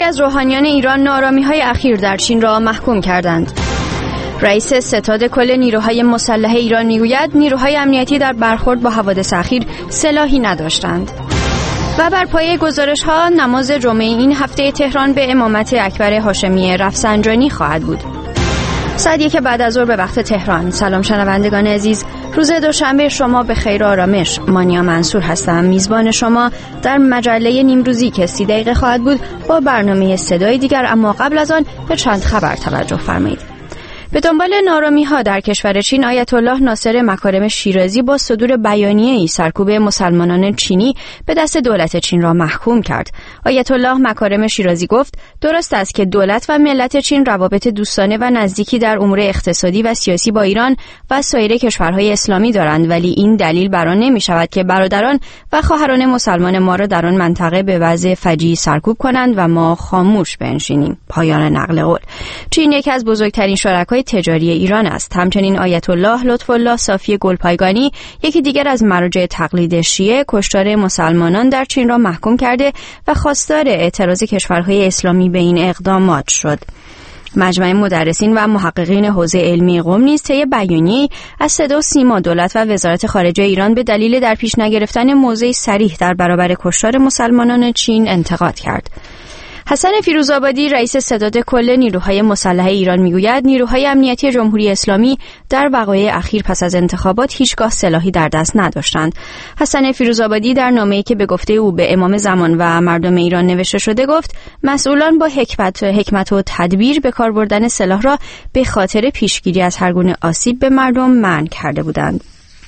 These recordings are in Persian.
از روحانیان ایران ناآرامی‌های اخیر در چین را محکوم کردند. رئیس ستاد کل نیروهای مسلح ایران میگوید نیروهای امنیتی در برخورد با حوادث اخیر سلاحی نداشتند. و بر پایه گزارش‌ها نماز جمعه این هفته تهران به امامت اکبر هاشمی رفسنجانی خواهد بود. ساعت 1 بعد از ظهر به وقت تهران. سلام شنوندگان عزیز، روز دوشنبه شما به خیر و آرامش. مانیا منصور هستم، میزبان شما در مجله نیمروزی که 30 دقیقه خواهد بود با برنامه صدای دیگر. اما قبل از آن به چند خبر توجه فرمایید. به دنبال ناآرامی‌ها در کشور چین، آیت الله ناصر مکارم شیرازی با صدور بیانیه‌ای سرکوب مسلمانان چینی به دست دولت چین را محکوم کرد. آیت الله مکارم شیرازی گفت درست است که دولت و ملت چین روابط دوستانه و نزدیکی در امور اقتصادی و سیاسی با ایران و سایر کشورهای اسلامی دارند، ولی این دلیل بر آن نمی‌شود که برادران و خواهران مسلمان ما را در آن منطقه به وضع فجیعی سرکوب کنند و ما خاموش بنشینیم. پایان نقل قول. چین یکی از بزرگترین شرکای تجاری ایران است. همچنین آیت الله لطف الله صافی گلپایگانی، یکی دیگر از مراجع تقلید شیعه، کشتار مسلمانان در چین را محکوم کرده و خواستار اعتراض کشورهای اسلامی به این اقدامات شد. مجمع مدرسین و محققین حوزه علمی قم نیز طی بیانیه‌ای از صدا و سیما دولت و وزارت خارجه ایران به دلیل در پیش نگرفتن موضع صریح در برابر کشتار مسلمانان چین انتقاد کرد. حسن فیروزآبادی، رئیس ستاد کل نیروهای مسلح ایران میگوید نیروهای امنیتی جمهوری اسلامی در وقایع اخیر پس از انتخابات هیچگاه سلاحی در دست نداشتند. حسن فیروزآبادی در نامه‌ای که به گفته او به امام زمان و مردم ایران نوشته شده گفت مسئولان با حکمت و تدبیر به کار بردن سلاح را به خاطر پیشگیری از هر گونه آسیب به مردم منع کرده بودند.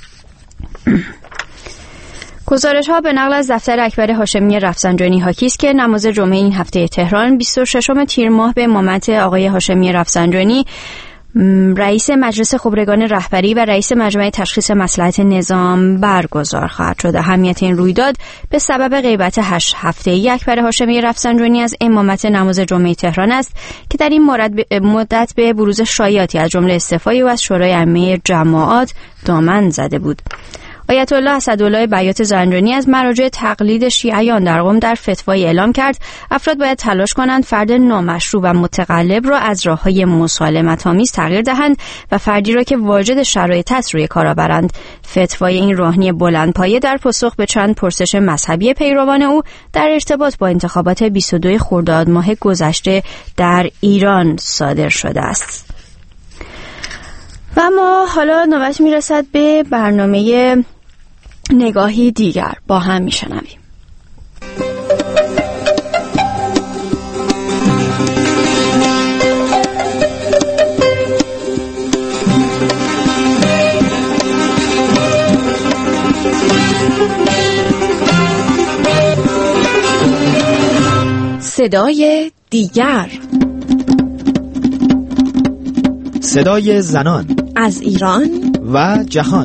گزارش‌ها به نقل از دفتر اکبر هاشمی رفسنجانی حاکی است که نماز جمعه این هفته تهران 26 تیر ماه به امامت آقای هاشمی رفسنجانی، رئیس مجلس خبرگان رهبری و رئیس مجمع تشخیص مصلحت نظام برگزار خواهد شد. اهمیت این رویداد به سبب غیبت 8 هفته‌ای اکبر هاشمی رفسنجانی از امامت نماز جمعه تهران است که در این مدت به بروز شایعاتی از جمله استعفای او از شورای عامه جماعات دامن زده بود. آیت الله اسدالله بیات زنجانی از مراجع تقلید شیعیان در قم در فتوای اعلام کرد افراد باید تلاش کنند فرد نامشروع و متقلب را از راه‌های مسالمت‌آمیز تغییر دهند و فردی را که واجد شرایط است روی کار آورند. فتوای این روحانی بلندپایه در پاسخ به چند پرسش مذهبی پیروان او در ارتباط با انتخابات 22 خرداد ماه گذشته در ایران صادر شده است. و ما حالا نوبت میرسد به برنامه نگاهی دیگر. با هم میشنویم. صدای دیگر، صدای زنان از ایران و جهان.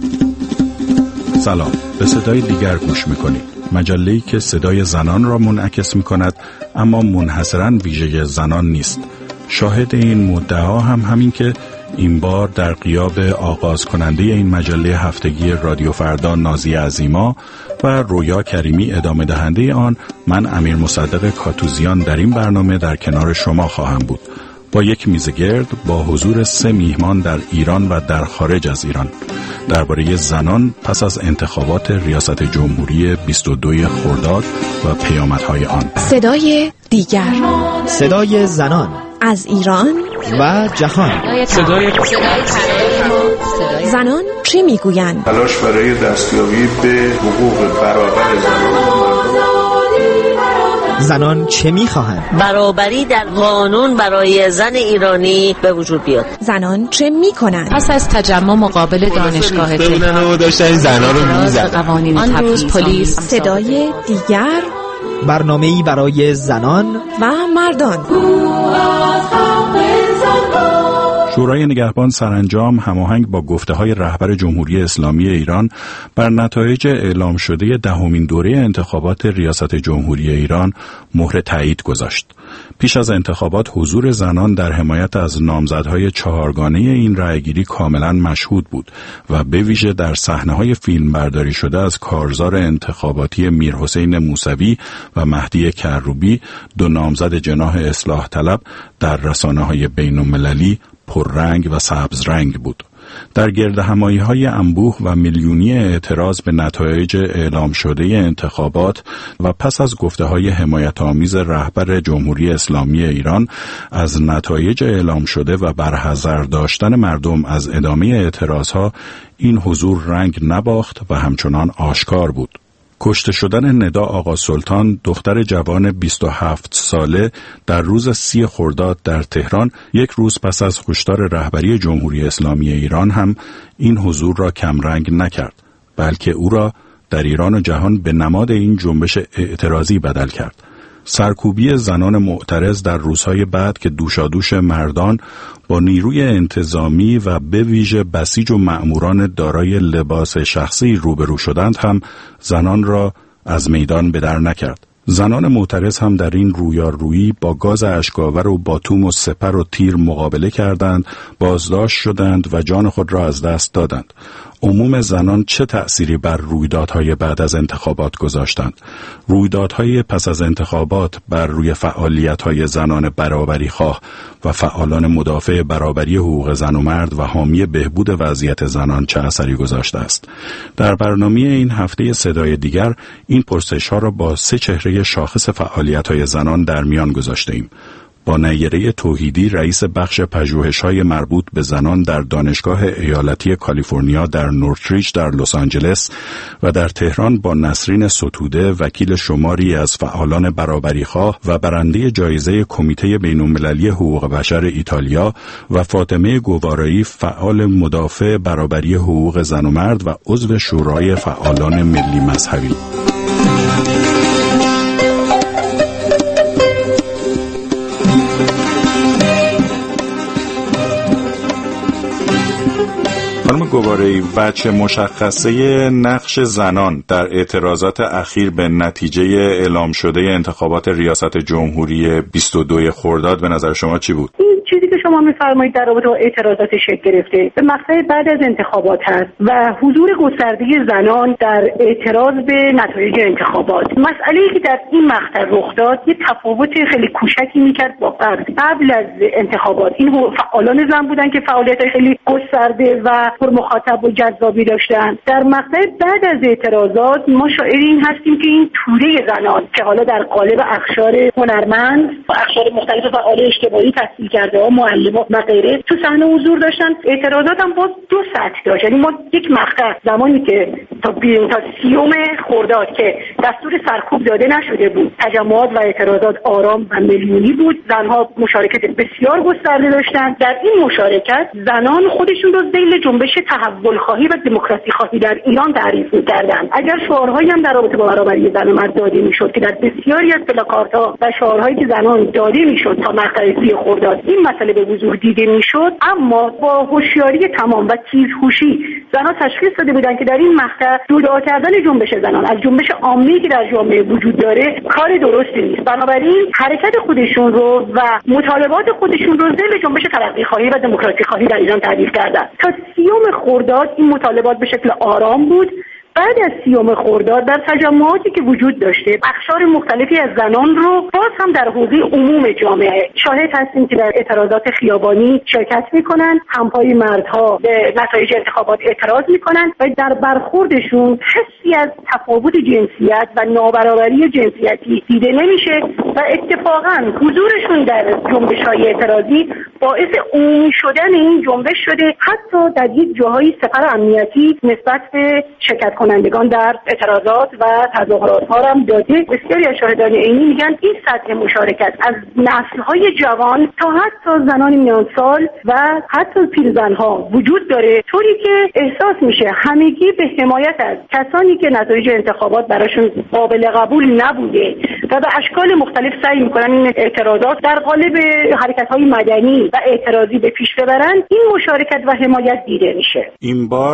سلام، به صدای دیگر گوش میکنید. مجله‌ای که صدای زنان را منعکس میکند اما منحصراً ویژه زنان نیست. شاهد این مدعا هم همین که این بار در غیاب آغاز کننده این مجله هفتگی رادیو فردا نازیه عظیما و رویا کریمی ادامه دهنده آن، من امیر مصدق کاتوزیان در این برنامه در کنار شما خواهم بود با یک میز گرد با حضور 3 میهمان در ایران و در خارج از ایران درباره زنان پس از انتخابات ریاست جمهوری 22 خرداد و پیامدهای آن. صدای دیگر، صدای زنان از ایران و جهان. صدای زنان چی میگویند؟ تلاش برای دستیابی به حقوق برابر زنان چه میخواهند؟ برابری در قانون برای زن ایرانی به وجود بیاد. زنان چه میکنند؟ پس از تجمع مقابل دانشگاه تهران داشتن زنان رو میزدن. آن روز پلیس. صدای دیگر، برنامه‌ای برای زنان و مردان. شورای نگهبان سرانجام هماهنگ با گفته‌های رهبر جمهوری اسلامی ایران بر نتایج اعلام شده 10مین دوره انتخابات ریاست جمهوری ایران مهر تایید گذاشت. پیش از انتخابات حضور زنان در حمایت از نامزدهای 4گانه این رأیگیری کاملا مشهود بود و به ویژه در صحنه‌های فیلم برداری شده از کارزار انتخاباتی میرحسین موسوی و مهدی کروبی، 2 نامزد جناح اصلاح طلب، در رسانه‌های بین‌المللی پررنگ و سبز رنگ بود. در گردهمایی‌های انبوه و میلیونی اعتراض به نتایج اعلام شده انتخابات و پس از گفته‌های حمایت‌آمیز رهبر جمهوری اسلامی ایران از نتایج اعلام شده و برحذر داشتن مردم از ادامه اعتراضها، این حضور رنگ نباخت و همچنان آشکار بود. کشته شدن ندا آقا سلطان، دختر جوان 27 ساله، در روز 30 خرداد در تهران، یک روز پس از کشتار رهبری جمهوری اسلامی ایران، هم این حضور را کمرنگ نکرد، بلکه او را در ایران و جهان به نماد این جنبش اعتراضی بدل کرد. سرکوبی زنان معترض در روزهای بعد که دوشادوش مردان با نیروی انتظامی و به ویژه بسیج و مأموران دارای لباس شخصی روبرو شدند هم زنان را از میدان به در نکرد. زنان معترض هم در این رویارویی با گاز اشک‌آور و باتوم و سپر و تیر مقابله کردند، بازداشت شدند و جان خود را از دست دادند. عموم زنان چه تأثیری بر رویدادهای بعد از انتخابات گذاشتند؟ رویدادهای پس از انتخابات بر روی فعالیت‌های زنان برابری خواه و فعالان مدافع برابری حقوق زن و مرد و حامی بهبود وضعیت زنان چه اثری گذاشته است؟ در برنامه این هفته صدای دیگر این پرسش‌ها را با 3 چهره شاخص فعالیت‌های زنان در میان گذاشته‌ایم. با نیره توحیدی، رئیس بخش پژوهش‌های مربوط به زنان در دانشگاه ایالتی کالیفرنیا در نورتریج در لس آنجلس و در تهران با نسرین ستوده، وکیل شماری از فعالان برابریخواه و برنده جایزه کمیته بین‌المللی حقوق بشر ایتالیا، و فاطمه گوارایی، فعال مدافع برابری حقوق زن و مرد و عضو شورای فعالان ملی مذهبی. خانم گوارایی، وجه مشخصه نقش زنان در اعتراضات اخیر به نتیجه اعلام شده انتخابات ریاست جمهوری 22 خرداد به نظر شما چی بود؟ این چیزی که شما می‌فرمایید در رابطه با اعتراضات شکل گرفته به مقطع بعد از انتخابات هست و حضور گسترده زنان در اعتراض به نتایج انتخابات. مسئله‌ای که در این مقطع رخ داد یه تفاوت خیلی کوچکی می‌کرد با قبل از انتخابات. این فعالان زن بودن که فعالیت‌های خیلی گسترده و پر مخاطب و جذابی داشتن. در مقطع بعد از اعتراضات ما شاهد این هستیم که این توده زنان که حالا در قالب اقشار هنرمند و اقشار مختلف فعال اجتماعی تحصیل کرده ها، معلمان و غیره تو صحنه حضور داشتن. اعتراضات هم باز 2 سطح داشت. یعنی ما یک مقطع زمانی که تا 30 خرداد که دستور سرکوب داده نشده بود، تجمعات و اعتراضات آرام و میلیونی بود، زنها مشارکت بسیار گسترده داشتن. در این مشارکت زنان خودشون رو ذیل جنبش تحول خواهی و دموکراسی خواهی در ایران تعریف می‌کردند. اگر شعارهایی هم در رابطه با برابری زن و مرد داده میشد که در بسیاری از پلاکاردها و شعارهایی که زنان داده میشد تا مقطع 30 خرداد این مسئله به وضوح دیده میشد، اما با هوشیاری تمام و تیزهوشی زنان تشخیص داده بودند که در این مقطع جدا کردن جنبش زنان از جنبش عامی که در جامعه وجود داره کار درستی نیست. بنابراین حرکت خودشون رو و مطالبات خودشون رو ذیل جنبش ترقی خواهی و دموکراسی خواهی در ایران تعریف کردند. تا 30 خرداد این مطالبات به شکل آرام بود. بعد از 30 خرداد در تجمعاتی که وجود داشته اقشار مختلفی از زنان رو باز هم در حوزه عموم جامعه شاهد هستیم که در اعتراضات خیابانی شرکت میکنن، همپای مردها به نتایج انتخابات اعتراض میکنن و در برخوردشون حسی از تفاوت جنسیت و نابرابری جنسیتی دیده نمیشه و اتفاقا حضورشون در جنبش‌های اعتراضی باعث عمومی شدن این جنبش شده. حتی در یک جاهای سپر امنیتی نسبت به شرکت کنندگان در اعتراضات و تظاهرات ها هم داده. بسیاری از شاهدان عینی میگن این سطح مشارکت از نسل‌های جوان تا حتی زنان میان سال و حتی پیرزن‌ها وجود داره، طوری که احساس میشه همگی به حمایت از کسانی که نتایج انتخابات براشون قابل قبول نبوده و به اشکال مختلف سعی میکنن این اعتراضات در قالب حرکت‌های مدنی و اعتراضی به پیش ببرن. این مشارکت و حمایت دیده میشه. این بار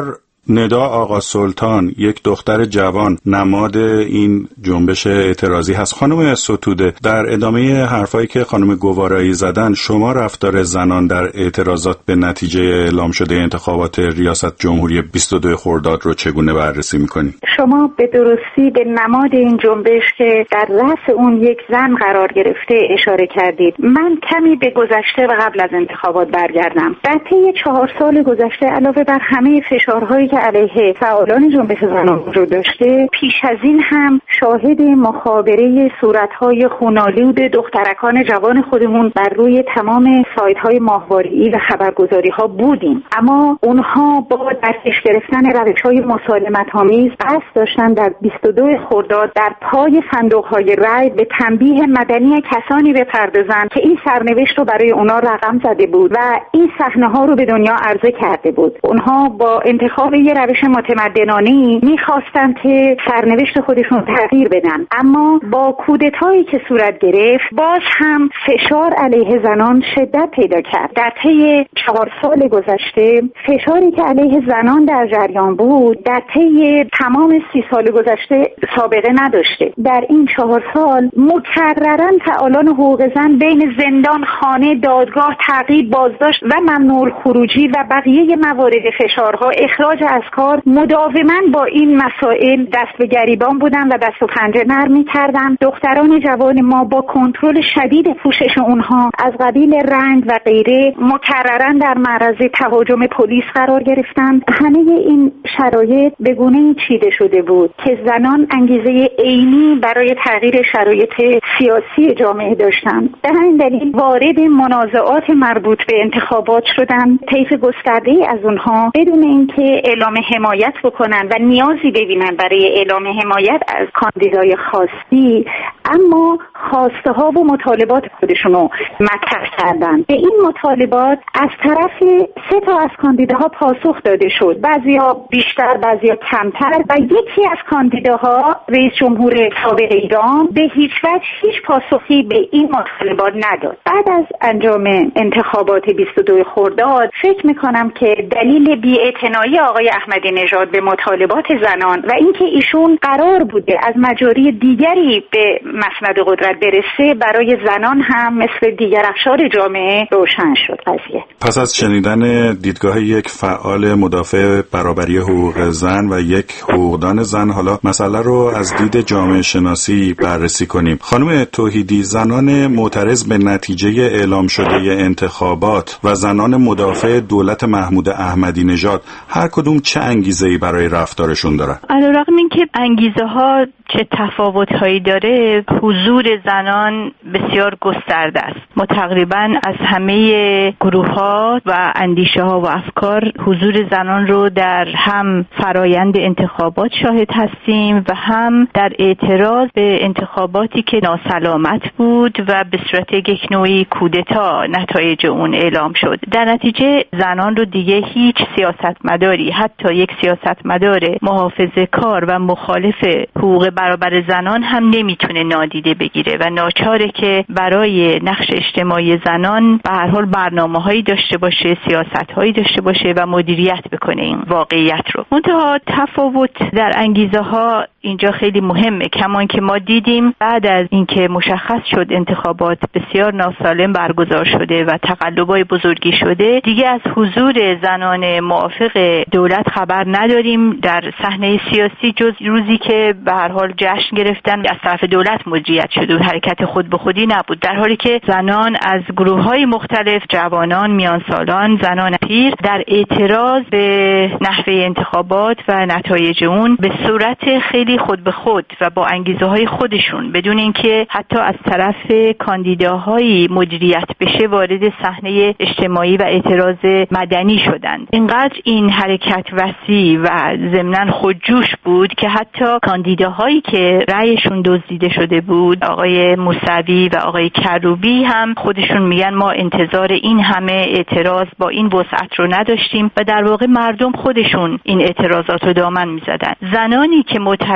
ندا آقا سلطان، یک دختر جوان، نماد این جنبش اعتراضی هست. خانم ستوده، در ادامه حرفایی که خانم گوارایی زدن، شما رفتار زنان در اعتراضات به نتیجه اعلام شده انتخابات ریاست جمهوری 22 خرداد رو چگونه بررسی میکنید؟ شما به درستی به نماد این جنبش که در رأس اون یک زن قرار گرفته اشاره کردید. من کمی به گذشته و قبل از انتخابات برگردم. در طی 4 سال گذشته علاوه بر همه فشارهایی که علیه فعالان جنبش زنان وجود داشته، پیش از این هم شاهد مخابره صورت‌های خون‌آلود دخترکان جوان خودمون بر روی تمام سایت‌های ماهواره‌ای و خبرگزاری‌ها بودیم. اما اونها با درپیش گرفتن روش‌های مسالمت‌آمیز قصد داشتن در 22 خرداد در پای صندوق‌های رای به تنبیه مدنی کسانی بپردازند که این سرنوشت رو برای اونا رقم زده بود و این صحنه‌ها رو به دنیا عرضه کرده بود. اونها با انتخاب یه روش متمدنانه‌ای می‌خواستند که سرنوشت خودشون تغییر بدن، اما با کودتایی که صورت گرفت باز هم فشار علیه زنان شدت پیدا کرد. در طی 4 سال گذشته فشاری که علیه زنان در جریان بود در طی تمام 30 سال گذشته سابقه نداشته. در این 4 سال مکرراً فعالان حقوق زن بین زندان، خانه، دادگاه، تعقیب، بازداشت و ممنوع الخروجی و بقیه موارد فشارها، اخراج از کار، مداوماً با این مسائل دست به گریبان بودن و دست و پنجه نرم می‌کردن. دختران جوان ما با کنترل شدید پوشش اونها از قبیل رنگ و غیره مکرراً در معرض تهاجم پلیس قرار گرفتند. همه این شرایط به گونه‌ای چیده شده بود که زنان انگیزه عینی برای تغییر شرایط سیاسی جامعه داشتند. به همین دلیل وارد منازعات مربوط به انتخابات شدند. طیف گسترده‌ای از اونها بدون اینکه اعلام حمایت بکنن و نیازی ببینن برای اعلام حمایت از کاندیدای خاصی، اما خواسته ها و مطالبات خودشونو مطرح کردن. به این مطالبات از طرف 3 تا از کاندیداها پاسخ داده شد، بعضیا بیشتر بعضیا کمتر، و یکی از کاندیداها رئیس جمهور سابق ایران به هیچ وجه هیچ پاسخی به این مطالبات نداد. بعد از انجام انتخابات 22 خرداد فکر میکنم که دلیل بی‌اعتنایی آقای احمدی نژاد به مطالبات زنان و اینکه ایشون قرار بوده از مجاری دیگری به مسند قدرت برسه برای زنان هم مثل دیگر اقشار جامعه روشن شد قضیه. پس از شنیدن دیدگاه یک فعال مدافع برابری حقوق زن و یک حقوقدان زن، حالا مسئله رو از دید جامعه شناسی بررسی کنیم. خانم توحیدی، زنان معترض به نتیجه اعلام شده انتخابات و زنان مدافع دولت محمود احمدی نژاد هر کدوم چه انگیزه‌ای برای رفتارشون دارن؟ علیرغم اینکه انگیزه ها چه تفاوت‌هایی داره، حضور زنان بسیار گسترده است. ما تقریباً از همه گروه‌ها و اندیشه‌ها و افکار حضور زنان رو در هم فرایند انتخابات شاهد هستیم و هم در اعتراض به انتخاباتی که ناسلامت بود و به صورت یک نوعی کودتا نتایج اون اعلام شد. در نتیجه زنان رو دیگه هیچ سیاستمداری، حتی یک سیاستمدار محافظه‌کار و مخالف حقوق برابر زنان هم نمیتونه نادیده بگیره و ناچاره که برای نقش اجتماعی زنان به هر حال برنامه‌هایی داشته باشه، سیاست‌هایی داشته باشه و مدیریت بکنه این واقعیت رو. منتها تفاوت در انگیزه‌ها اینجا خیلی مهمه، کمان که ما دیدیم بعد از اینکه مشخص شد انتخابات بسیار ناسالم برگزار شده و تقلب‌های بزرگی شده، دیگه از حضور زنان موافق دولت خبر نداریم در صحنه سیاسی، جز روزی که به هر حال جشن گرفتن از طرف دولت مدیریت شده و حرکت خود به خودی نبود، در حالی که زنان از گروه‌های مختلف، جوانان، میانسالان، زنان پیر، در اعتراض به نحوه انتخابات و نتایج اون به صورت خیلی خود به خود و با انگیزه‌های خودشون بدون اینکه حتی از طرف کاندیداهایی مدیریت بشه وارد صحنه اجتماعی و اعتراض مدنی شدند. اینقدر این حرکت وسیع و ضمناً خودجوش بود که حتی کاندیداهایی که رأیشون دزدیده شده بود، آقای موسوی و آقای کروبی، هم خودشون میگن ما انتظار این همه اعتراض با این وسعت رو نداشتیم و در واقع مردم خودشون این اعتراضات رو دامن میزدن. زنانی که معترض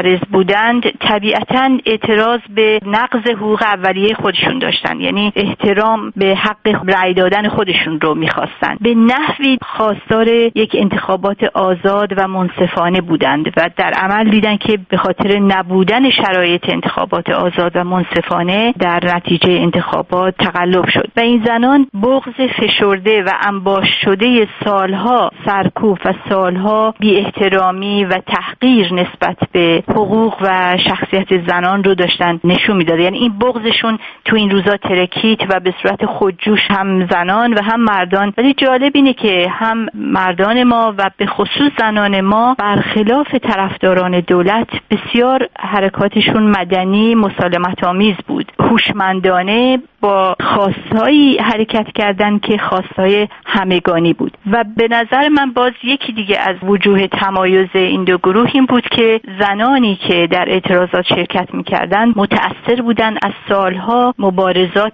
مبارز بودند طبیعتاً اعتراض به نقض حقوق اولیه خودشون داشتن، یعنی احترام به حق رأی دادن خودشون رو می‌خواستن. به نحوی خواستار یک انتخابات آزاد و منصفانه بودند و در عمل دیدن که به خاطر نبودن شرایط انتخابات آزاد و منصفانه در نتیجه انتخابات تقلب شد و این زنان بغض فشرده و انباشته شده سالها سرکوب و سالها بی احترامی و تحقیر نسبت به حقوق و شخصیت زنان رو داشتن نشون میداد. یعنی این بغضشون تو این روزا ترکید و به صورت خودجوش هم زنان و هم مردان، ولی جالب اینه که هم مردان ما و به خصوص زنان ما برخلاف طرفداران دولت بسیار حرکاتشون مدنی مسالمت آمیز بود، هوشمندانه با خواستهایی حرکت کردن که خواستهای همگانی بود و به نظر من باز یکی دیگه از وجوه تمایز این دو گروه این بود که زنانی که در اعتراضات شرکت می‌کردن متأثر بودن از سالها مبارزات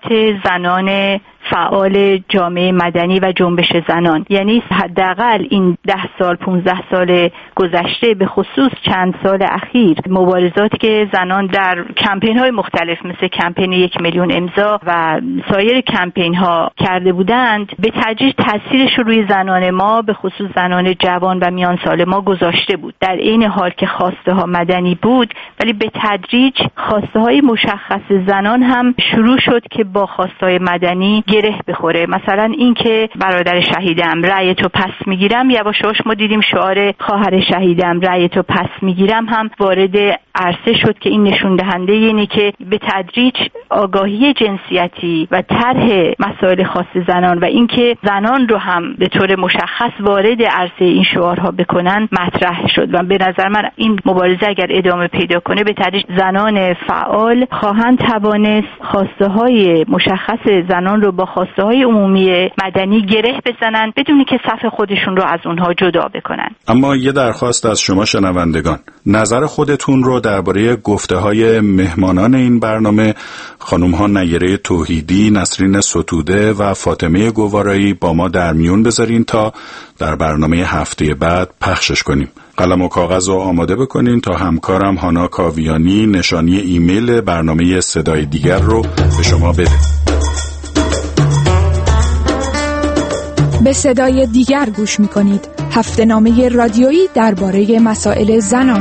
زنان فعال جامعه مدنی و جنبش زنان. یعنی حداقل این 10 سال 15 سال گذشته به خصوص چند سال اخیر مبارزاتی که زنان در کمپین‌های مختلف مثل کمپین 1 میلیون امضا و سایر کمپین‌ها کرده بودند به تدریج تاثیرش رو روی زنان ما به خصوص زنان جوان و میان سال ما گذاشته بود. در این حال که خواسته ها مدنی بود ولی به تدریج خواسته های مشخص زنان هم شروع شد که با خواسته های مدنی گره بخوره. مثلا این که برادر شهیدم رأی تو پس میگیرم، یواش یواش ما دیدیم شعار خواهر شهیدم رأی تو پس میگیرم هم وارد عرصه شد که این نشون دهنده اینه که به تدریج آگاهی جنسیتی و طرح مسائل خاص زنان و اینکه زنان رو هم به طور مشخص وارد عرصه این شعارها بکنن مطرح شد و به نظر من این مبارزه اگر ادامه پیدا کنه به تدریج زنان فعال خواهند توانست خواسته های مشخص زنان رو با خواسته های عمومی مدنی گره بزنن بدون که صف خودشون رو از اونها جدا بکنن. اما یه درخواست از شما شنوندگان، نظر خودتون رو درباره گفته‌های مهمانان این برنامه خانم‌ها نیره توحیدی، نسرین ستوده و فاطمه گوارایی با ما در میون بذارین تا در برنامه هفته بعد پخشش کنیم. قلم و کاغذ رو آماده بکنین تا همکارم هانا کاویانی نشانی ایمیل برنامه صدای دیگر رو به شما بده. به صدای دیگر گوش می‌کنید. هفته‌نامه رادیویی درباره مسائل زنان.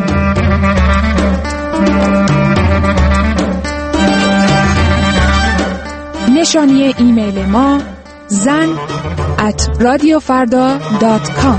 نشانی ایمیل ما zan@radiofarda.com.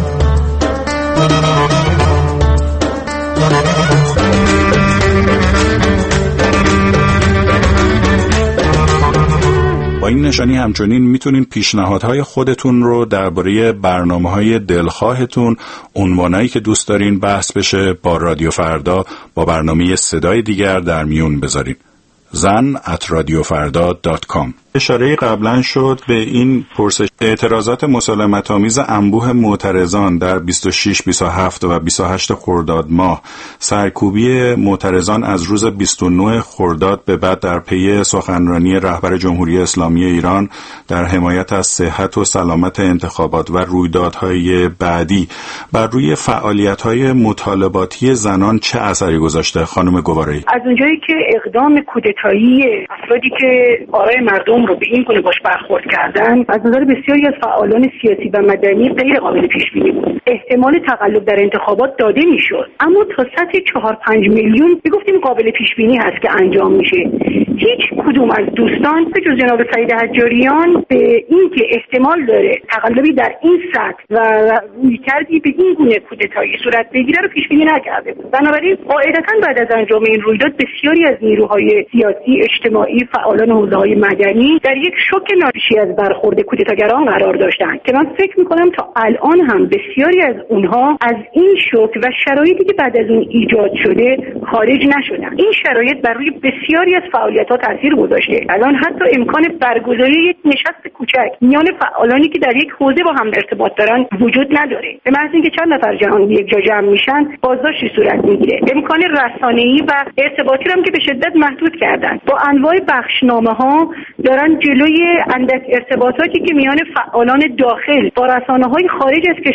با این نشانی همچنین میتونین پیشنهادهای خودتون رو درباره برنامه‌های دلخواهتون، عنوانایی که دوست دارین بحث بشه با رادیو فردا با برنامه صدای دیگر در میون بذارین. zan@radiofarda.com. اشاره قبلا شد به این پرسش اعتراضات مسالمت‌آمیز انبوه معترضان در 26، 27 و 28 خرداد ماه، سرکوبی معترضان از روز 29 خرداد به بعد در پی سخنرانی رهبر جمهوری اسلامی ایران در حمایت از صحت و سلامت انتخابات و رویدادهای بعدی بر روی فعالیت‌های مطالباتی زنان چه اثری گذاشته خانم گوارایی؟ از اونجایی که اقدام کودتایی افرادی که آرای مردم رو به این گونه باش برخورد کردن از نظر بسیاری از فعالان سیاسی و مدنی غیر قابل پیش بینی بود. احتمال تقلب در انتخابات داده میشد، اما تا سطح 4-5 میلیون میگفتیم قابل پیش بینی هست که انجام میشه. هیچ کدوم از دوستان به جز جناب سعید حجاریان به این که احتمال داره تقلبی در این سطح و رویکردی به این گونه کودتایی صورت بگیره رو پیش بینی نکرده بود. بنابراین قاعدتاً بعد از انجام این رویداد بسیاری از نیروهای سیاسی، اجتماعی، فعالان حوزه‌های مدنی در یک شوک ناشی از برخورد کودتاگران قرار داشتند که من فکر می‌کنم تا الان هم بسیاری از اونها از این شوک و شرایطی که بعد از اون ایجاد شده خارج نشدن. این شرایط بر روی بسیاری از فعالیت‌ها تاثیر گذاشته. الان حتی امکان برگزاری یک نشست کوچک میان فعالانی که در یک حوزه با هم ارتباط دارن وجود نداره. به محض اینکه چند نفر جهان یک جا جمع میشن بازداشتی صورت میگیره. امکان رسانه‌ای و ارتباطی هم که به شدت محدود کردن. با انواع بخشنامه‌ها دارن جلوی اندک ارتباطاتی که میان فعالان داخل با رسانه‌های خارج از کشور رو بر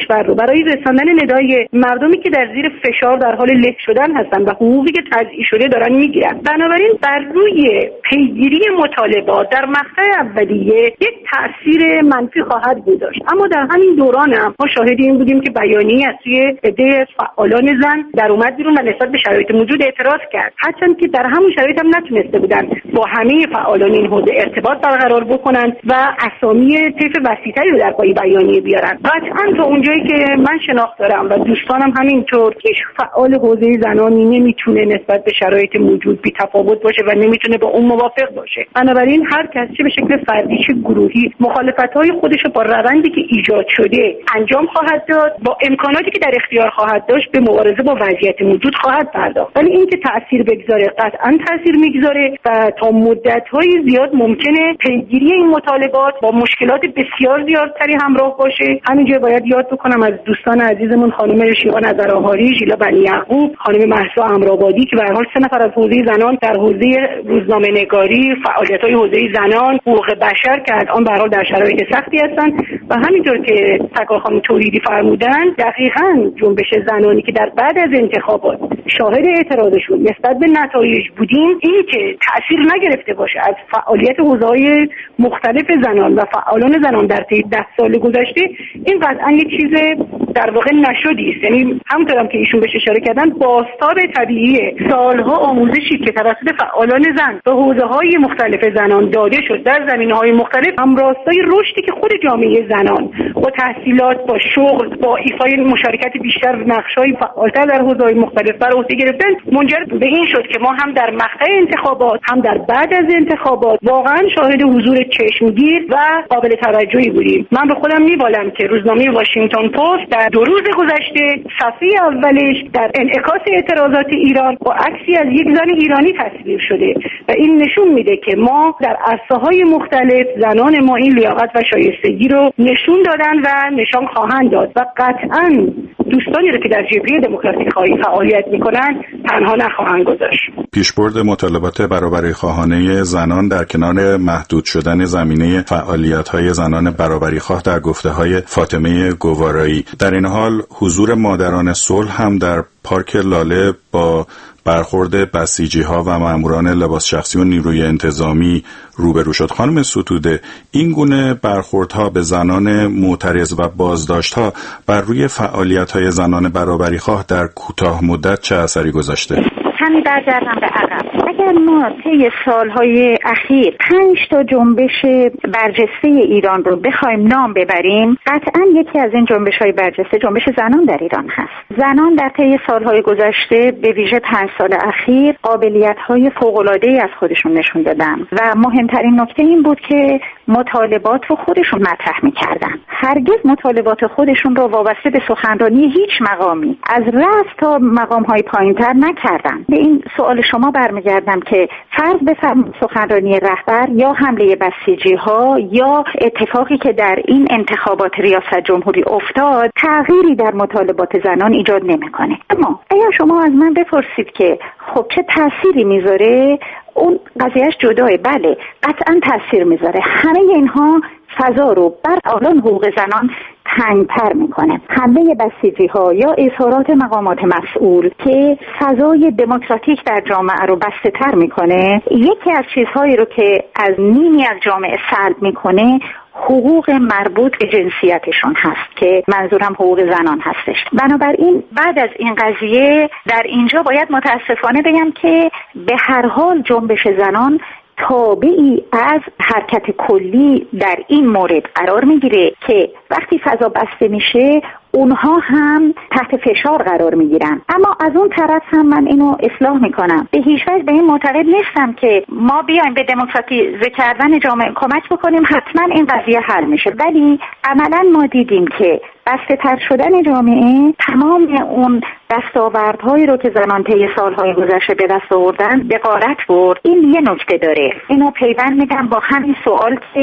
برای رساندن ندای مردمی که در زیر فشار در حال له شدن هستند و حقوقی که تضییع شده دارن میگیرن. بنابراین بر روی پیگیری مطالبات در مقطع اولیه یک تأثیر منفی خواهد گذاشت، اما در همین دوران هم ما شاهد این بودیم که بیانیه از سوی عده فعالان زن در اومد بیرون و نسبت به شرایط موجود اعتراض کرد، هرچند که در همون شرایط هم نتونسته بودن با همه فعالان این حوزه ارتباط برقرار بکنن و اسامی طیف وسیع‌تری رو در پای بیانیه بیارن. قطعاً تا اونجایی که من شناخت دارم و دوستانم همینطور، هیچ فعال حوزه زنانی نمیتونه نسبت به شرایط موجود بی تفاوت باشه و نمیتونه با اون موافق باشه. بنابراین هر کس چه به شکل فردی چه گروهی مخالفت‌های خودش رو با روندی که ایجاد شده انجام خواهد داد، با امکاناتی که در اختیار خواهد داشت به مبارزه با وضعیت موجود خواهد پرداخت. ولی اینکه تأثیر بگذاره قطعاً تأثیر میگذاره و تا مدت‌های زیاد ممکنه پیگیری این مطالبات با مشکلات بسیار زیادتری همراه باشه. همینجا باید یاد بکنم از دوستان عزیزمون خانم شیوا نظرآهاری، ژیلا بنی یعقوب، خانم مهسا امرآبادی که به هر حال 3 نفر از حوزه زنان در حوزه روزنامه‌نگاری، فعالیت‌های حوزه زنان، حقوق بشر که الان به هر حال در شرایط سختی هستن و همینطور که سرکار خانم توحیدی فرمودن، دقیقاً جنبش زنانی که در بعد از انتخابات شاهد اعتراضشون نسبت به نتایج بودیم، این که تأثیر نگرفته باشه از فعالیت حوزه‌های مختلف زنان و فعالان زنان در طی 10 سال گذشته، این قطعاً یک چیز در واقع نشدی است. یعنی همونطورم که ایشون بهش اشاره کردن، بازتاب طبیعی سالها آموزشی که توسط فعالان زن به حوزه‌های مختلف زنان داده شد در زمینه‌های مختلف، همراستای رشدی که خود جامعه زنان با تحصیلات، با شغل، با ایفای مشارکت بیشتر، نقش‌های فعال‌تر در حوزه‌های مختلف بر عهده گرفتن، منجر به این شد که ما هم در مقطع انتخابات هم در بعد از انتخابات واقعا شاهد حضور چشمگیر و قابل توجهی بودیم. من به خودم میبالم که روزنامه واشنگتن پست در 2 روز گذشته صفحه اولش در انعکاس اعتراضات ایران با عکسی از یک زن ایرانی تصویر شده و این نشون میده که ما در عرصه‌های مختلف زنان ما این لیاقت و شایستگی رو نشون دادن و نشان خواهند داد و قطعاً دوستانی رو که در جبهه دموکراسی خواهی فعالیت میکنن تنها نخواهند گذاشت. پیشبرد مطالبات برابری خواهانه زنان در کنار محدود شدن زمینه فعالیت‌های زنان برابری خواه در گفته‌های فاطمه گوارایی، در این حال حضور مادران صلح هم در پارک لاله با برخورد بسیجی‌ها و ماموران لباس شخصی و نیروی انتظامی روبرو شد. خانم ستوده، این گونه برخوردها به زنان معترض و بازداشت‌ها بر روی فعالیت‌های زنان برابری خواه در کوتاه مدت چه اثری گذاشته؟ همین برگردم به عقب. اگر ما طی سالهای اخیر 5 تا جنبش برجسته ایران رو بخوایم نام ببریم، قطعاً یکی از این جنبش‌های برجسته جنبش زنان در ایران هست. زنان در طی سالهای گذشته به ویژه 5 سال اخیر قابلیت‌های فوق‌العاده‌ای از خودشون نشون دادن و مهمترین نکته این بود که مطالبات رو خودشون مطرح می‌کردن. هرگز مطالبات خودشون رو وابسته به سخنرانی هیچ مقامی از رأس تا مقام‌های پایین‌تر نکردن. به این سوال شما برمیگردم که فرض بفرمایید سخنرانی رهبر یا حمله بسیجی‌ها یا اتفاقی که در این انتخابات ریاست جمهوری افتاد تغییری در مطالبات زنان ایجاد نمی‌کنه. اما اگر شما از من بپرسید که خب چه تأثیری میذاره، اون قضیهش جداه. بله، قطعاً تأثیر میذاره. همه اینها فضا رو بر فعالان حقوق زنان تنگ‌تر میکنه. حمله بسیجی‌ها یا اظهارات مقامات مسئول که فضای دموکراتیک در جامعه رو بسته‌تر میکنه، یکی از چیزهایی رو که از نیمی از جامعه سلب میکنه حقوق مربوط به جنسیتشون هست که منظورم حقوق زنان هستش. بنابراین بعد از این قضیه در اینجا باید متاسفانه بگم که به هر حال جنبش زنان تابعی از حرکت کلی در این مورد قرار میگیره که وقتی فضا بسته میشه اونها هم تحت فشار قرار میگیرن. اما از اون طرف هم من اینو اصلاح میکنم، به هیچ وجه به این معتقد نیستم که ما بیایم به دموکراتیزه کردن جامعه کمک بکنیم حتما این قضیه حل میشه، ولی عملا ما دیدیم که بسته تر شدن جامعه تمام اون دستاوردهایی رو که زنان طی سالهای گذشته به دست آوردن به غارت برد. این یه نکته داره، اینو پیوند میدم با همین سوال که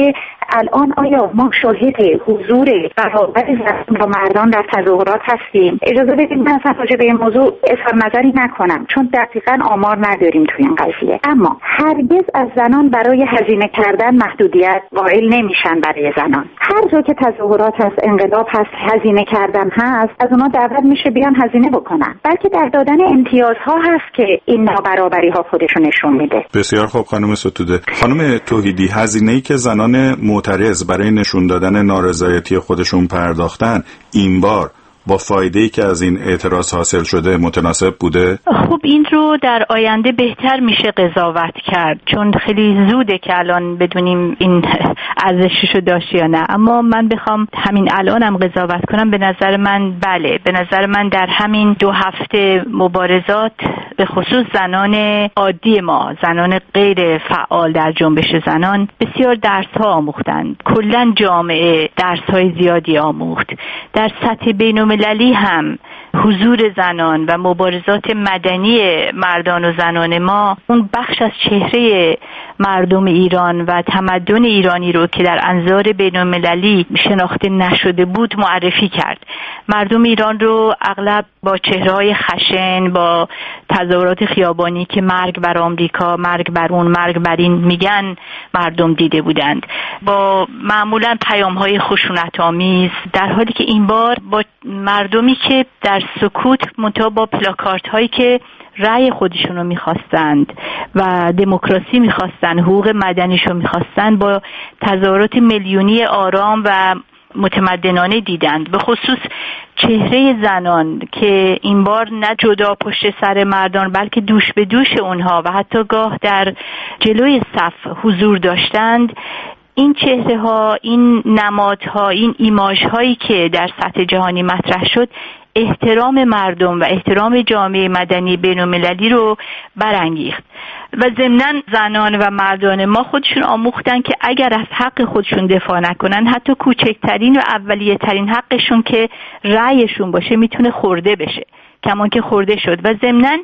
الان آیا ما شاهد حضور برابر زن و مردان در تظاهرات هستیم؟ اجازه بدید من اصلا راجع به این موضوع اظهار نظری نکنم، چون دقیقاً آمار نداریم توی این قضیه. اما هرگز از زنان برای هزینه کردن محدودیت قائل نمیشن. برای زنان هر جا که تظاهرات هست، انقلاب هست، هزینه کردن هست، از اونا دعوت میشه بیان هزینه بکنن. بلکه در دادن امتیازها هست که این نابرابری ها خودشون نشون میده. بسیار خوب خانم ستوده. خانم توحیدی، هزینه‌ای که زنان معترض برای نشون دادن نارضایتی خودشون پرداختن این بار با فایده‌ای که از این اعتراض حاصل شده متناسب بوده؟ خب این رو در آینده بهتر میشه قضاوت کرد، چون خیلی زوده که الان بدونیم این ارزششو داشت یا نه. اما من بخوام همین الانم قضاوت کنم، به نظر من بله، به نظر من در همین 2 هفته مبارزات به خصوص زنان عادی ما، زنان غیر فعال در جنبش زنان، بسیار درس‌ها آموختند. کلاً جامعه درس‌های زیادی آموخت. در سطح بین‌المللی هم حضور زنان و مبارزات مدنی مردان و زنان ما اون بخش از چهره مردم ایران و تمدن ایرانی رو که در انظار بین‌المللی شناخته نشده بود معرفی کرد. مردم ایران رو اغلب با چهره‌های خشن، با تظاهرات خیابانی که مرگ بر آمریکا، مرگ بر اون، مرگ بر این میگن مردم دیده بودند، با معمولاً پیام‌های خشونت‌آمیز، در حالی که این بار با مردمی که در سکوت منتها با پلاکاردهایی که رأی خودشونو میخواستند و دموکراسی میخواستند، حقوق مدنیشو میخواستند، با تظاهرات میلیونی آرام و متمدنانه دیدند. به خصوص چهره زنان که این بار نه جدا پشت سر مردان بلکه دوش به دوش اونها و حتی گاه در جلوی صف حضور داشتند، این چهره ها، این نمادها، این ایماژ هایی که در سطح جهانی مطرح شد احترام مردم و احترام جامعه مدنی بین‌المللی رو برانگیخت. و ضمناً زنان و مردان ما خودشون آموختن که اگر از حق خودشون دفاع نکنن، حتی کوچکترین و اولیه ترین حقشون که رأیشون باشه میتونه خورده بشه، کمان که خورده شد. و ضمناً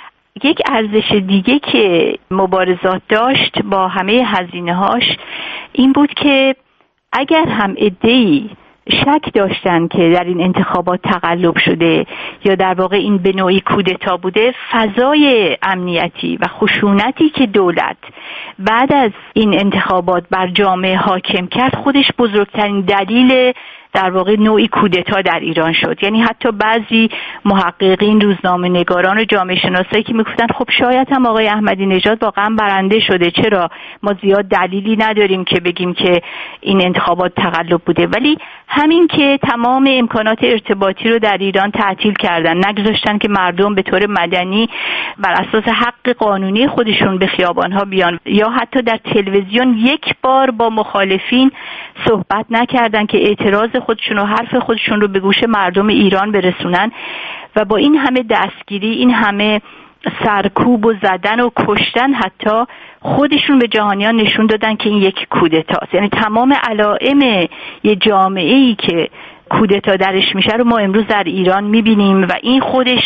یک ارزش دیگه که مبارزات داشت با همه هزینه‌هاش این بود که اگر هم عده‌ای شک داشتن که در این انتخابات تقلب شده یا در واقع این به نوعی کودتا بوده، فضای امنیتی و خشونتی که دولت بعد از این انتخابات بر جامعه حاکم کرد خودش بزرگترین دلیل در واقع نوعی کودتا در ایران شد. یعنی حتی بعضی محققین، روزنامه نگاران و جامعه شناسایی که میگفتن خب شاید هم آقای احمدی نژاد واقعا برنده شده، چرا ما زیاد دلیلی نداریم که بگیم که این انتخابات تقلب بوده. ولی همین که تمام امکانات ارتباطی رو در ایران تعطیل کردن، نگذاشتن که مردم به طور مدنی بر اساس حق قانونی خودشون به خیابان‌ها بیان، یا حتی در تلویزیون یک بار با مخالفین صحبت نکردن که اعتراض خودشون و حرف خودشون رو به گوش مردم ایران برسونن، و با این همه دستگیری، این همه سرکوب و زدن و کشتن، حتی خودشون به جهانیان نشون دادن که این یک کودتاست. یعنی تمام علائم یه جامعه‌ای که کودتا درش میشه رو ما امروز در ایران میبینیم و این خودش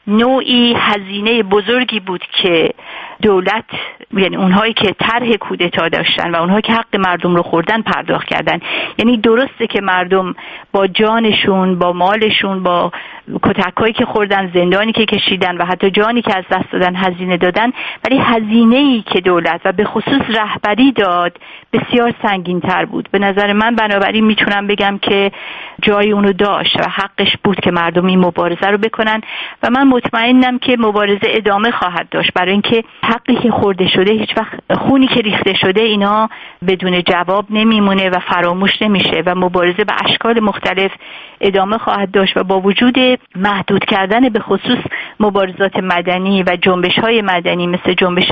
نوعی هزینه بزرگی بود که دولت، یعنی اونهایی که طرح کودتا داشتن و اونهایی که حق مردم رو خوردن پرداخت کردن. یعنی درسته که مردم با جانشون، با مالشون، با کتکایی که خوردن، زندانی که کشیدن و حتی جانی که از دست دادن هزینه دادن، ولی هزینه‌ای که دولت و به خصوص رهبری داد بسیار سنگین‌تر بود. به نظر من بنابراین میتونم بگم که جای اونو داشت و حقش بود که مردم این مبارزه رو بکنن و من مطمئنم که مبارزه ادامه خواهد داشت، برای اینکه حقی که خورده شده، هیچ وقت خونی که ریخته شده اینا بدون جواب نمیمونه و فراموش نمیشه و مبارزه به اشکال مختلف ادامه خواهد داشت و با وجود محدود کردن به خصوص مبارزات مدنی و جنبش‌های مدنی مثل جنبش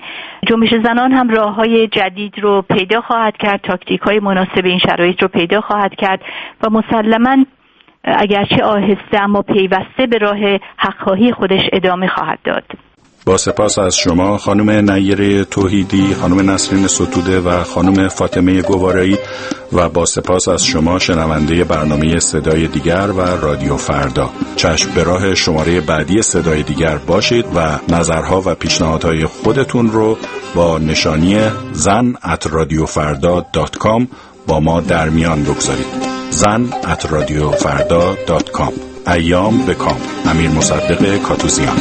زنان هم راه‌های جدید رو پیدا خواهد کرد، تاکتیک‌های مناسب این شرایط رو پیدا خواهد کرد و مسلماً اگرچه آهسته اما پیوسته به راه حق‌خواهی خودش ادامه خواهد داد. با سپاس از شما خانم نیر توحیدی، خانم نسرین ستوده و خانم فاطمه گوارایی و با سپاس از شما شنونده برنامه صدای دیگر و رادیو فردا. چشم به راه شماره بعدی صدای دیگر باشید و نظرها و پیشنهادهای خودتون رو با نشانی zan@radiofarda.com با ما در میان بگذارید. zan@radiofarda.com. ایام به کام. امیر مصدق کاتوزیان.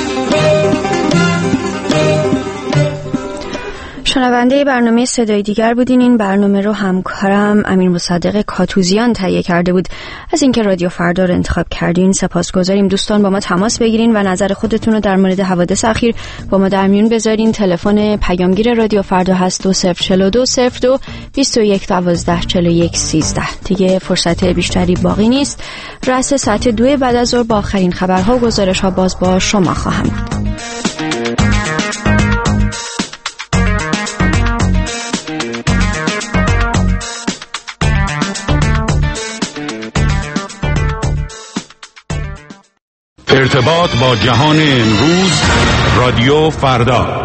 شنونده برنامه صدای دیگر بودین. این برنامه رو همکارم امیر مصدق کاتوزیان تهیه کرده بود. از اینکه رادیو فردا رو انتخاب کردین سپاسگزاریم. دوستان با ما تماس بگیرین و نظر خودتون رو در مورد حوادث اخیر با ما در میون بذارین. تلفن پیامگیر رادیو فردا هست 2042 02 21 12 41 13. دیگه فرصت بیشتری باقی نیست. رأس ساعت 2 بعد از ظهر با آخرین خبرها و گزارش‌ها باز با شما خواهم بود. ارتباط با جهان امروز، رادیو فردا.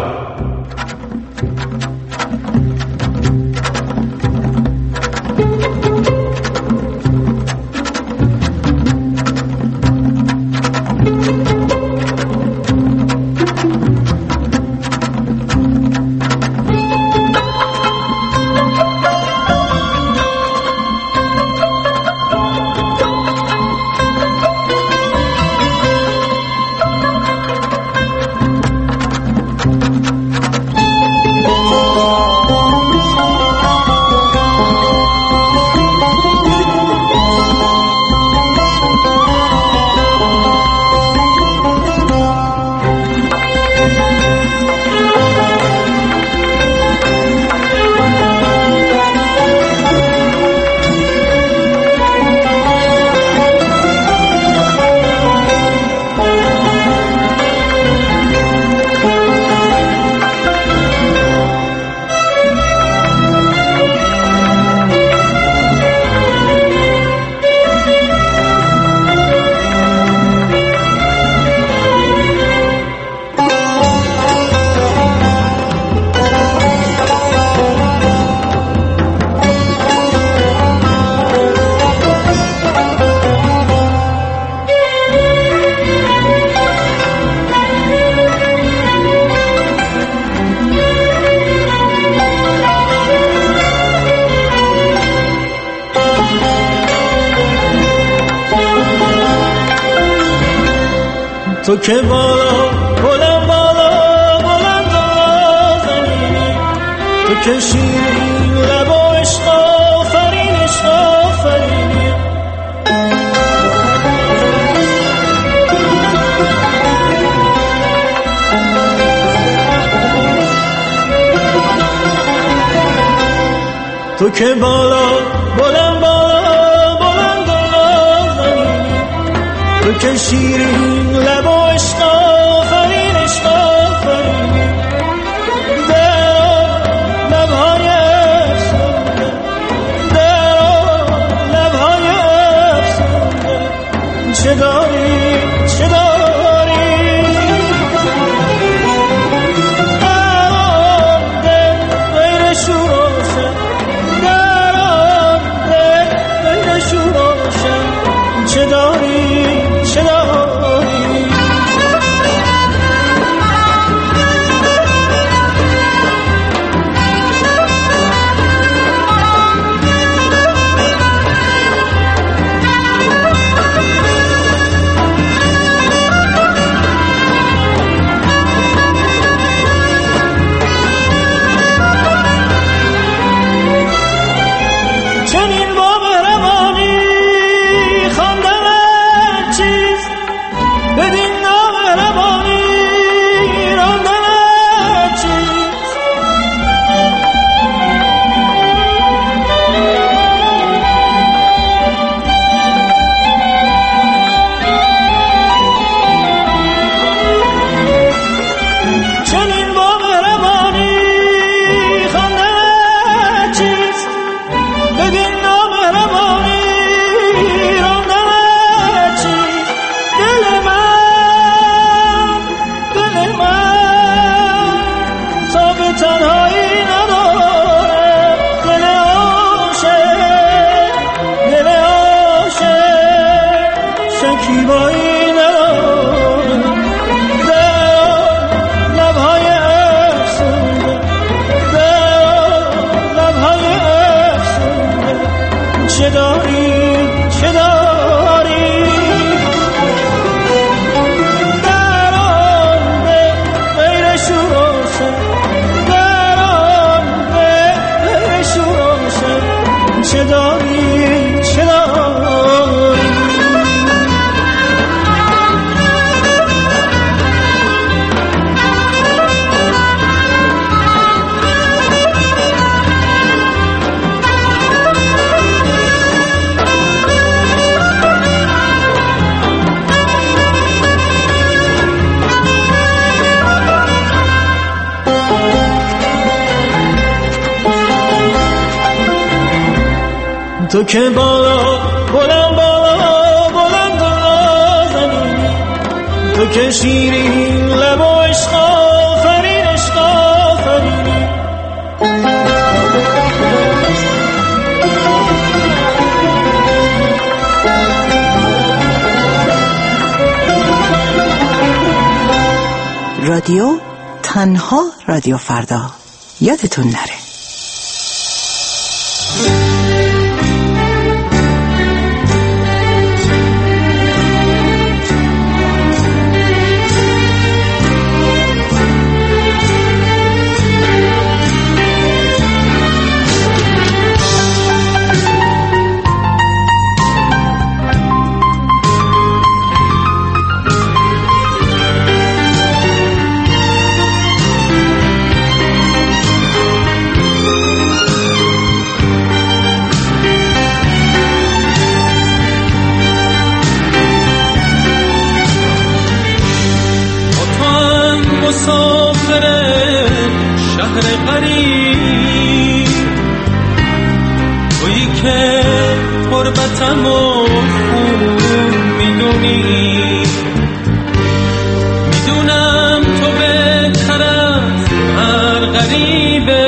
تو که بالا بلند بالا بلند آزنی، تو که شیرین لب و عشق آفرین عشق آفرینی، تو که بالا بلند بالا بلند آزنی، تو که شیرین لب و عشق آفرین عشق آفرینی، در لبهای افسونده، در لبهای افسونده، چه داری چه داری آن دل غیر شوروشن، در آن دل غیر شوروشن، چه داری چه داری چه داری چه داری در آن به غیر شروشن در آن به غیر شروشن چه داری چه داری تو که بالا بلند بالا بلند نازنی تو که شیرین لب و عشق آفرین عشق آفرینی رادیو تنها رادیو فردا یادتون نره. غربتم و خوب میدونی میدونم تو بهتر از هر غریبه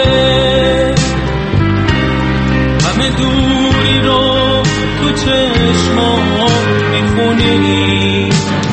همه دوری رو تو چشمات میخونی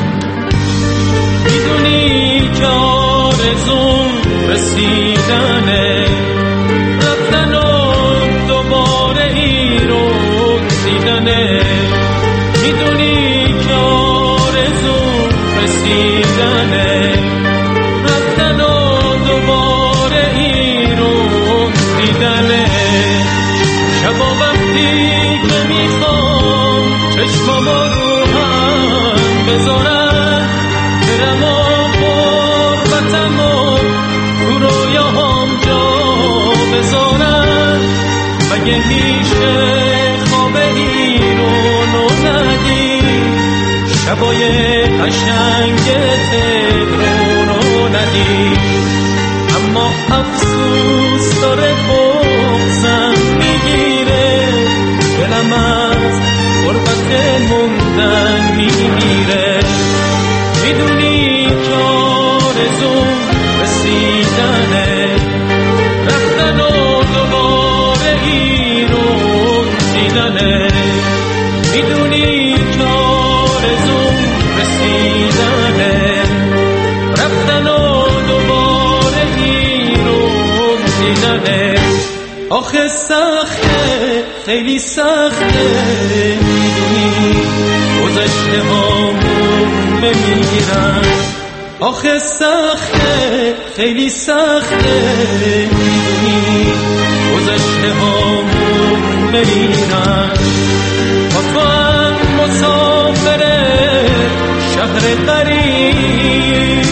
میدونی که آرزوم رسیدنه رفتن و دوباره ای رو دیدنه میدونی که آرزوم رسیدنه رفتن و دوباره ای رو دیدنه شبا وقتی که میخوام چشمامو رو هم بذارم برم و غربتم و تو رویاهام جا بذارم مگه میشه خواب اینو ندی شبای قشنگ تهران رو ندی اما افسوس داره بغضم میگیره دلم از غربت موندن میمیره میدونی که آرزوم رسیدنه رفتن و دوباره ای رو دیدنه میدونی که آرزوم رسیدنه رفتن و دوباره ای رو دیدنه آخه سخته خیلی سخته میدونی گذشته هامون بمیرن آخه سخته خیلی سخته میدونی گذشته هامون بمیرن با تو هم مسافر شهر غریب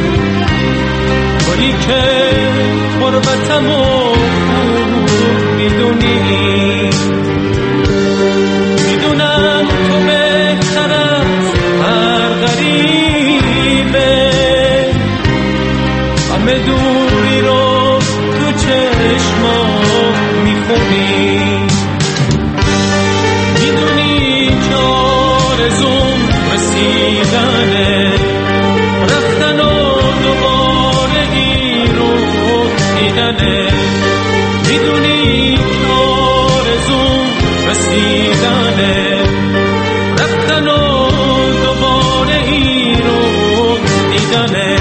تویی که غربتم و خوب میدونی میدونم تو بهتر از هر غریبه همه دوری رو تو چشمام میخونی میدونی که آرزوم رسیدنه رفتن و دوباره ای رو دیدنه میدونی که آرزوم رسیدنه رفتن و دوباره ای رو دیدنه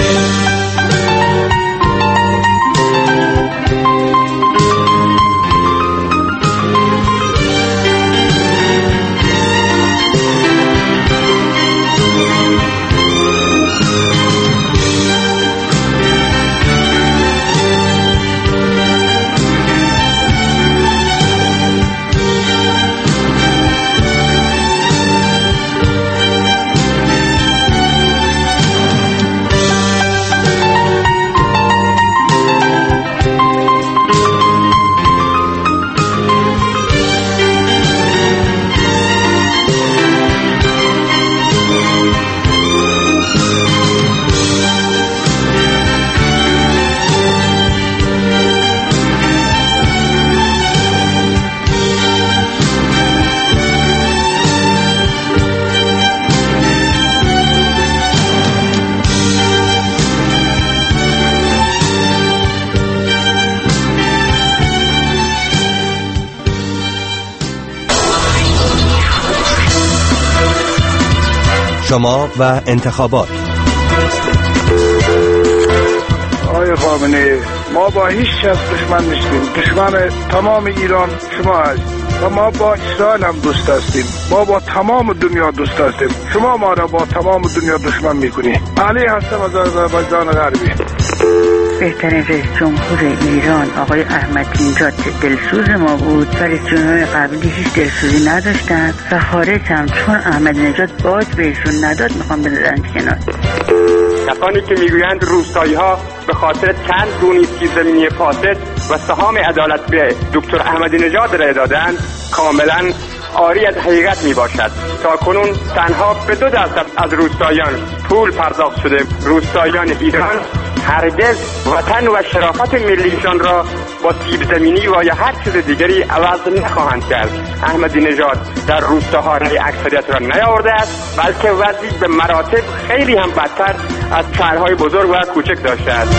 شما و انتخابات. آقای خامنه‌ای، ما با هیچ کس دشمن نیستیم. دشمن تمام ایران شما هست و ما با اسرائیل هم دوست هستیم. ما با تمام دنیا دوست هستیم. شما ما را با تمام دنیا دشمن میکنی. علی هستم از آذربایجان غربی. بهترین رئیس جمهور ایران آقای احمدی‌نژاد دلسوز ما بود و رئیس جمهور قبلی هیچ دلسوزی نداشتن و خارج هم چون احمدی‌نژاد باج بهشون نداد میخوام بذارن کنار. کسانی که میگویند روستایی‌ها به خاطر چند دونیستی زمینی فاسد و سهام عدالت به دکتر احمدی‌نژاد را دادند کاملا عاری از حقیقت می باشد. تا کنون تنها به 2% از روستاییان پول پرداخت شده. روستاییان ایران هرگز وطن و شرافت ملیشان را با سیب زمینی و یا هر چیز دیگری عوض نخواهند کرد. احمدی‌نژاد در روستاها رأی اکثریت را نیاورده است، بلکه وضعی به مراتب خیلی هم بدتر از شهرهای بزرگ و کوچک داشته است.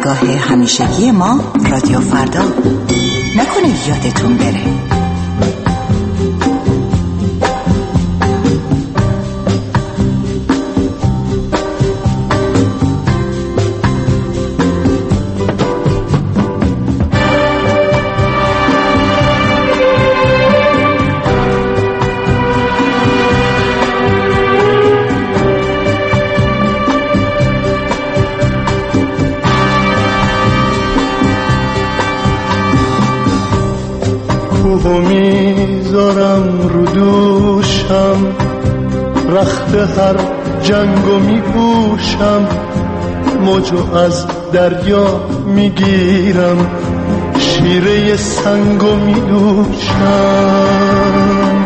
پایگاه همیشگی ما رادیو فردا. نکنه یادتون بره. میذارم رو دوشم، رخت هر جنگو میپوشم، موجو از دریا میگیرم، شیره سنگو میدوشم،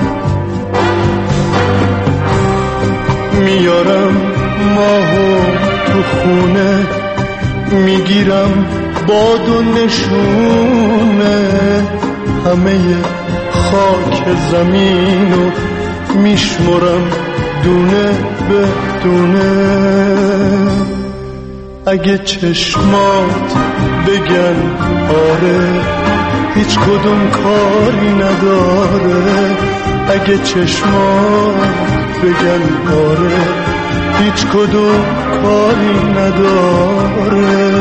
میارم ماهو تو خونه، میگیرم باد و نشونه، همه خاک زمینو میشمرم دونه به دونه. اگه چشمات بگن آره، هیچ کدوم کاری نداره. اگه چشمات بگن آره، هیچ کدوم کاری نداره.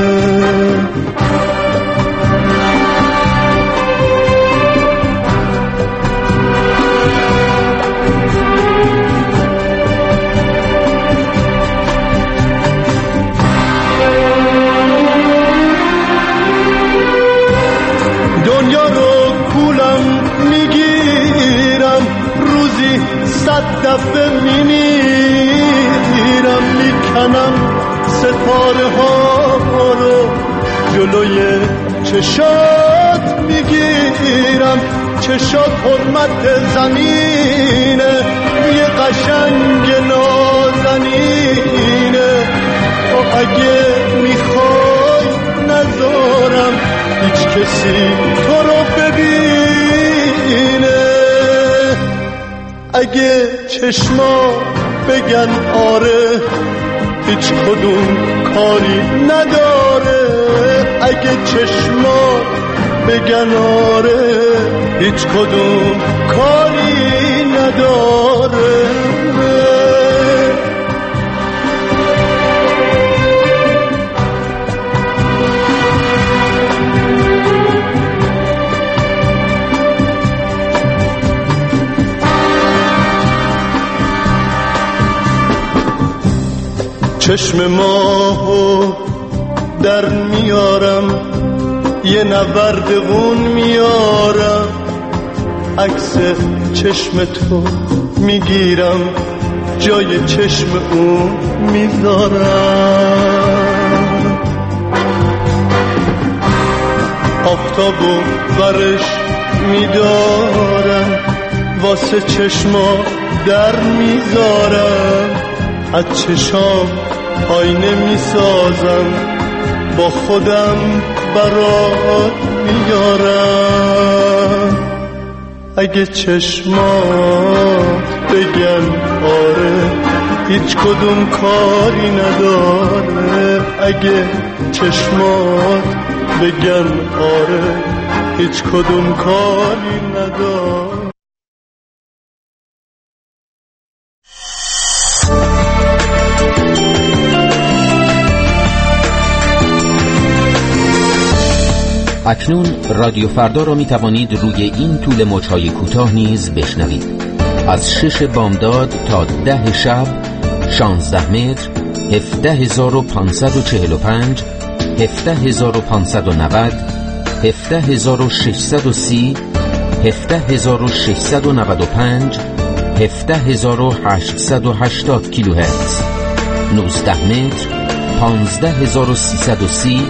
دفعه میمیرم، میکنم ستاره ها رو جلوی چشات میگیرم. چشات حرمت زمینه، یه قشنگ نازنینه. اگه میخوای نذارم هیچ کسی تو رو ببینه. اگه چشما بگن آره، هیچ کدوم کاری نداره. اگه چشما بگن آره، هیچ کدوم کاری نداره. چشم ماهو در میارم، یه نوردگون میارم، عکس چشم تو میگیرم، جای چشم اون میذارم. آفتابو برش میدارم، واسه چشما در میذارم. از چشام آینه میسازم، با خودم برات میارم. اگه چشمات بگن آره، هیچ کدوم کاری نداره. اگه چشمات بگن آره، هیچ کدوم کاری نداره. اکنون رادیو فردا را می توانید روی این طول موج‌های کوتاه نیز بشنوید. از 6 بامداد تا 10 شب 16 متر 17545 17590 17630 17695 17880 کیلوهرتز. 19 متر 15330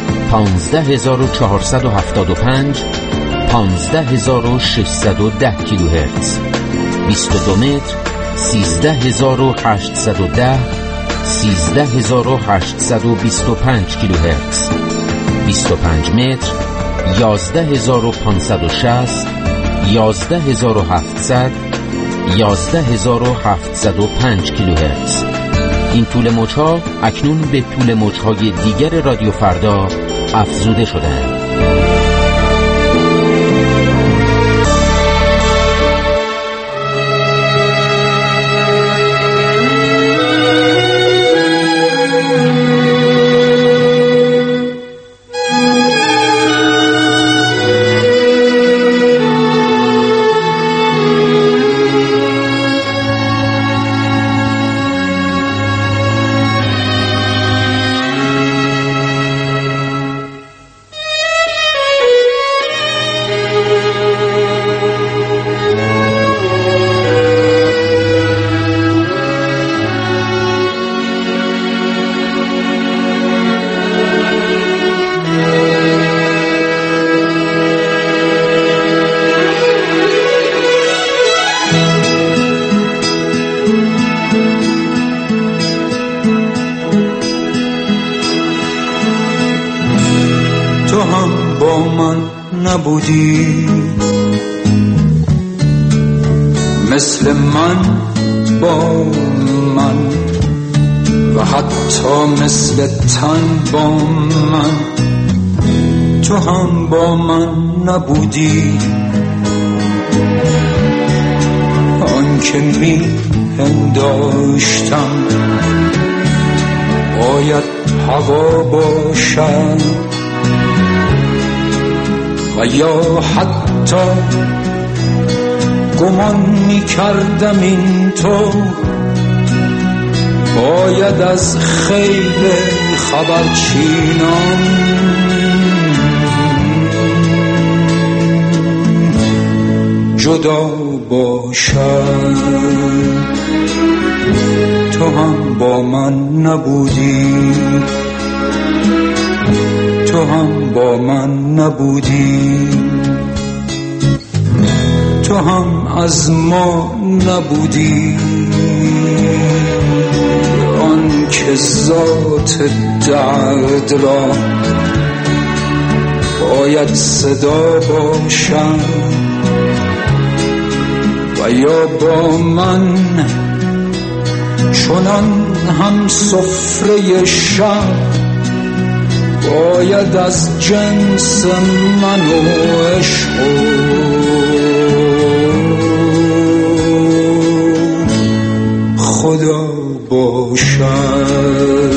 15475 15610 کیلوهرتز. 22 متر 13810 13825 کیلوهرتز. 25 متر 11560 11700 11705 کیلوهرتز. این طول موج‌ها اکنون به طول موج‌های دیگر رادیو فردا افزوده شده‌اند. نبودی مثل من با من و حتی مثل تن با من، تو هم با من نبودی. آن که می پنداشتم باید هوا باشد و یا حتی گمان می کردم این تو باید از خیل خبرچینان جدا باشد. تو هم با من نبودی، تو هم با من نبودی، تو هم از ما نبودی. آن که ذات درد را باید صدا باشد و یا با من چنان هم سفره شب باید از جنس من و عشق خدا باشد.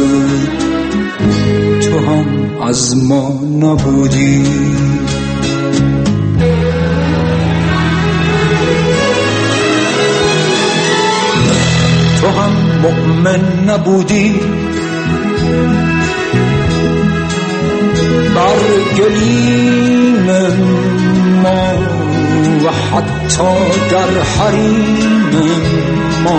تو هم از ما نبودی، تو هم مؤمن نبودی بر گلیم ما و حتی در حریم ما.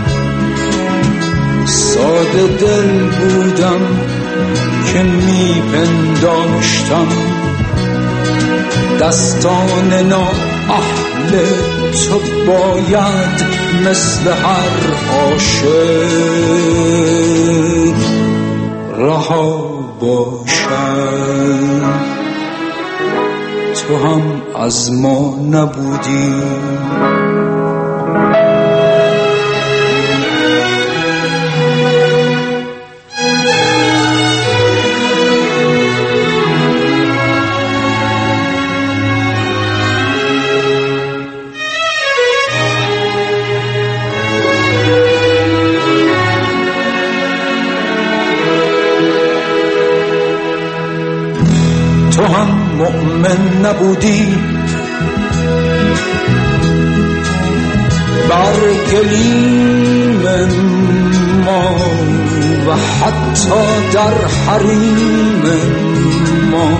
ساده دل بودم که می پنداشتم دستان نااهل تو باید مثل هر عاشق رها باشد. تو هم از ما نبودی، تو هم مؤمن نبودی بر گلیم ما و حتی در حریم ما.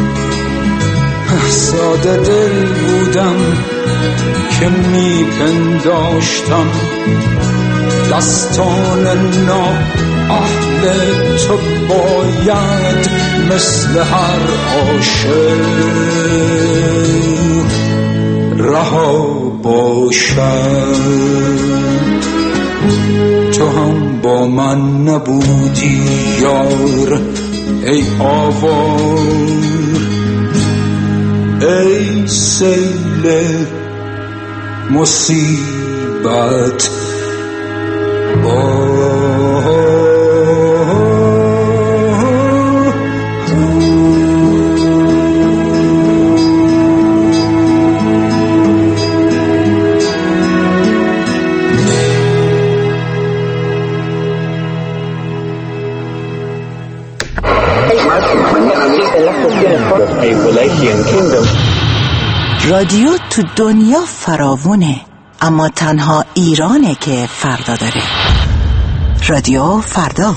ساده دل بودم که می پنداشتم دستان نااهل تو باید مثل هر عاشق رها باشد. تو هم با من نبودی یار ای آوار، ای سیل مصیبت رادیو تو دنیا فراوونه، اما تنها ایرانه که فردا داره. رادیو فردا.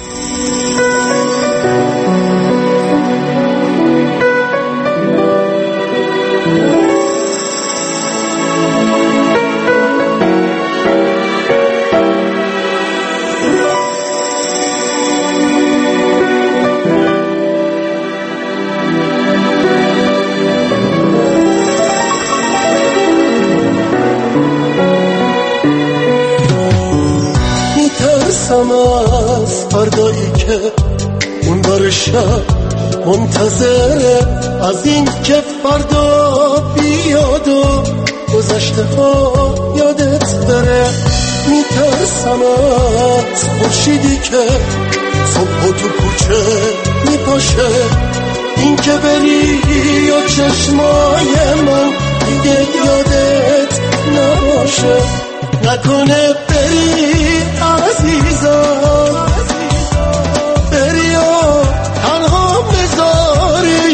از فردایی که اون بر شب منتظره، از این که فردا بیاد و گذشته ها یادت بره. میترسم از خورشیدی که صبح تو کوچه میپاشه، این که بری یا چشمای من دیگه یادت نباشه. نکنه بری عزیزم، بری و تنها بذاری،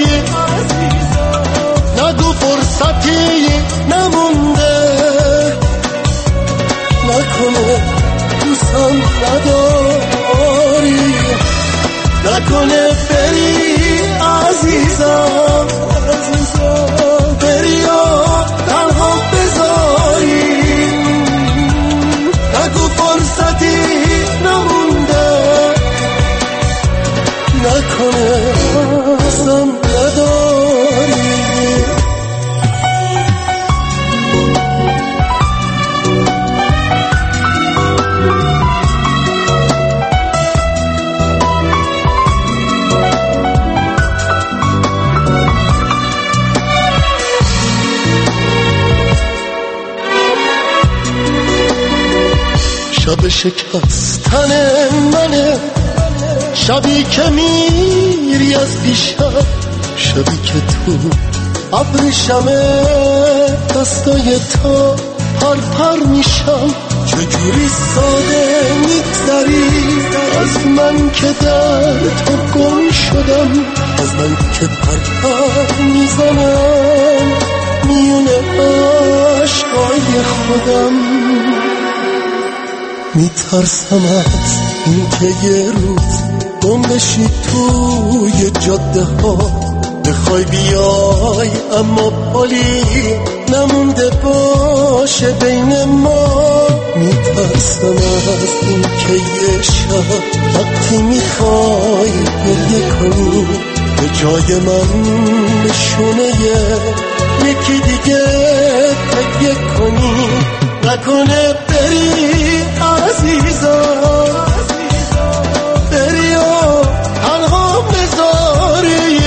نگو فرصتی نمونده، نکنه دوستم نداری، نکنه بری عزیزم، بری و تنها بذاری، نگو فرصتی نمونده، نکنه دوستم نداری. شب شکستن منه، شبی که میری از دیشب، شبی که تو ابریشمه دستای تا پر پر میشم. چجوری ساده میگذری از من که در تو گم شدم، از من که پر پر میزنم میونه عشقای خودم. میترسم از این که یه روز گم بشی توی جاده ها، بخوای بیای اما پالی نمونده باشه بین ما. میترسم از این که یه شب وقتی میخوای گریه کنی، به جای من نشونه یکی دیگه تکیه کنی. نکنه بری عزیزم، بری و تنها بذاری،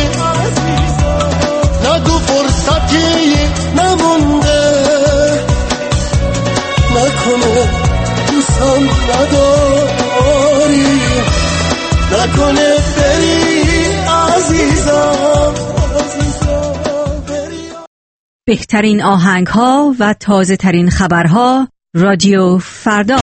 نگو فرصتی نمونده، نکنه دوستم نداری، نکنه بری عزیزم. بهترین آهنگ ها و تازه ترین خبرها رادیو فردا.